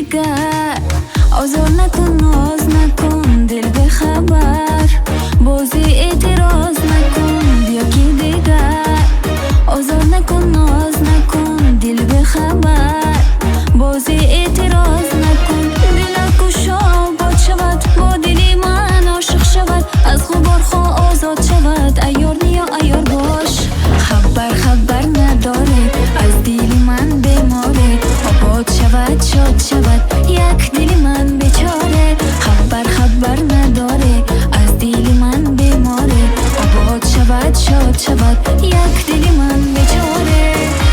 دیگر آزار نکن ناز نکن دل به خبر بازی اعتراض نکن بیا کی دیگر آزار نکن ناز نکن دل به خبر بازی اعتراض نکن دل گشا باد شود با دلی من عاشق شود از غبار خواه آزاد شود ایار نیا ایار باش خبر نداره از دل من بیماره آباد شود شاد شود یک دل من بیچاره خبر نداره از دل من بیماره آباد شود شاد شود یک دل من بیچاره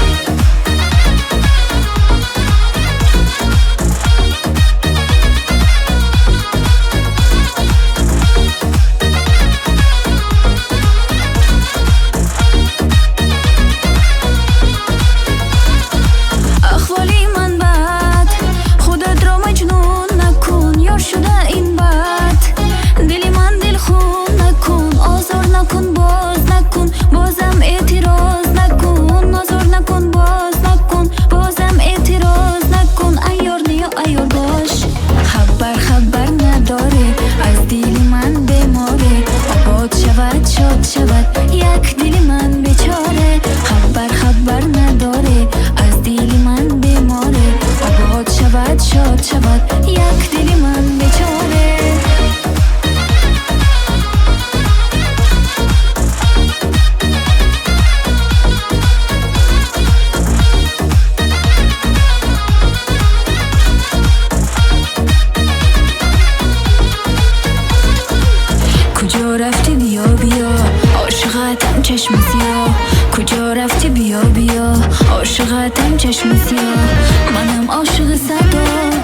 یک دل من بیچاره خبر نداره از دل من بیماره آباد شود شاد شود یک دل من بیچاره کجا رفتی بیا عاشقتم چشم سیاه کجا رفتی بیا عاشقتم چشم سیاه منم عاشق صدا